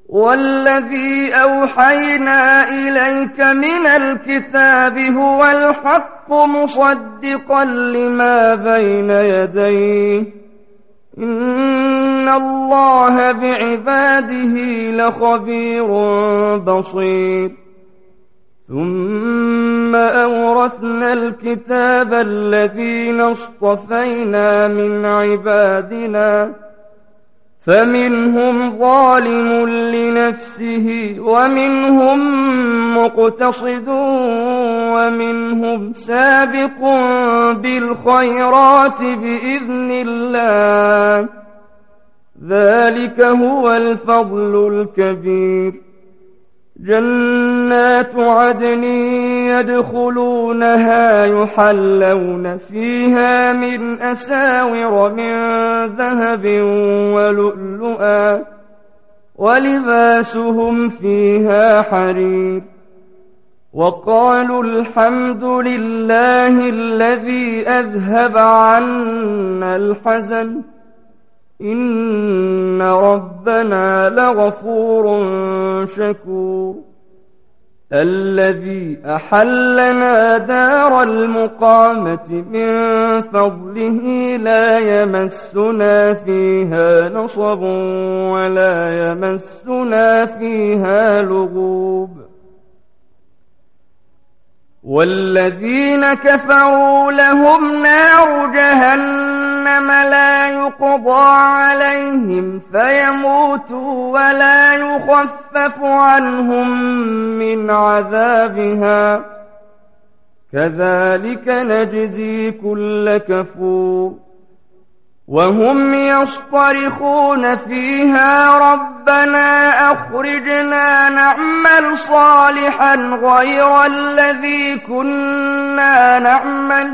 والذي أوحينا إليك من الكتاب هو الحق مصدقا لما بين يديه إن الله بعباده لخبير بصير ثم أورثنا الكتاب الذين اصطفينا من عبادنا فمنهم ظالم لنفسه ومنهم مقتصد ومنهم سابق بالخيرات بإذن الله ذلك هو الفضل الكبير جنات عدن يدخلونها يحلون فيها من أساور من ذهب ولؤلؤا ولباسهم فيها حرير وقالوا الحمد لله الذي أذهب عنا الحزن إن ربنا لغفور شكور الذي أحلنا دار المقامة من فضله لا يمسنا فيها نصب ولا يمسنا فيها لغوب والذين كفروا لهم نار جهنم لا يقضى عليهم فيموتوا ولا يخفف عنهم من عذابها كذلك نجزي كل كفور وهم يصطرخون فيها ربنا أخرجنا نعمل صالحا غير الذي كنا نعمل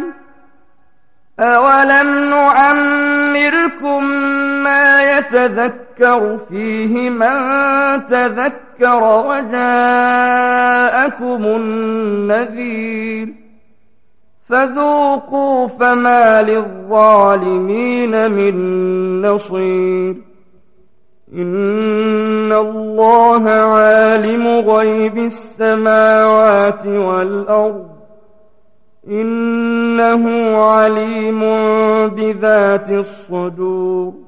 أولم نعمركم ما يتذكر فيه من تذكر وجاءكم النذير فذوقوا فما للظالمين من نصير إن الله عالم غيب السماوات والأرض إنه عليم بذات الصدور